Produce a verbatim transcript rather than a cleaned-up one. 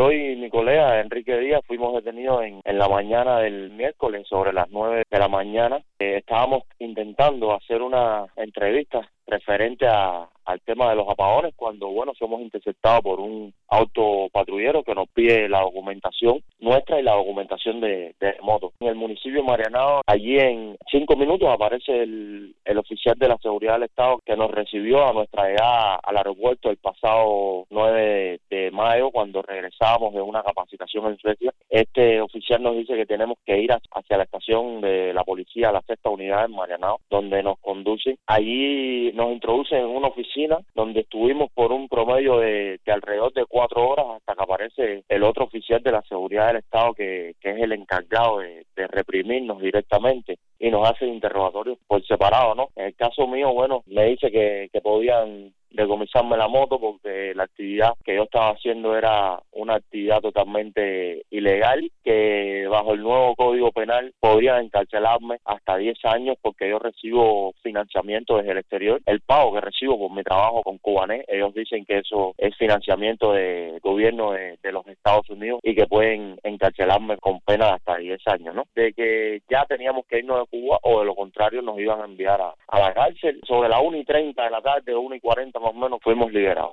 yo y mi colega Enrique Díaz fuimos detenidos en, en la mañana del miércoles sobre las nueve de la mañana. Eh, estábamos intentando hacer una entrevista referente a, al tema de los apagones cuando, bueno, somos interceptados por un auto patrullero que nos pide la documentación nuestra y la documentación de, de moto. En el municipio de Marianao, allí en cinco minutos aparece el, el oficial de la seguridad del Estado que nos recibió a nuestra llegada al aeropuerto el pasado nueve de mayo cuando regresábamos de una capacitación en Suecia. Este oficial nos dice que tenemos que ir hacia la estación de la policía, la sexta unidad en Marianao, donde nos conducen. Allí nos introducen en una oficina donde estuvimos por un promedio de, de alrededor de cuatro horas hasta que aparece el otro oficial de la seguridad del Estado que, que es el encargado de, de reprimirnos directamente y nos hace interrogatorios por separado, ¿no? En el caso mío, bueno, me dice que, que podían decomisarme la moto porque la actividad que yo estaba haciendo era una actividad totalmente ilegal, que bajo el nuevo Código Penal podrían encarcelarme hasta diez años porque yo recibo financiamiento desde el exterior. El pago que recibo por mi trabajo con Cubanet, ellos dicen que eso es financiamiento del gobierno de, de los Estados Unidos y que pueden encarcelarme con pena de hasta diez años, ¿no? De que ya teníamos que irnos de Cuba o de lo contrario nos iban a enviar a, a la cárcel. Sobre la una y treinta de la tarde, una y cuarenta más o menos, fuimos liberados.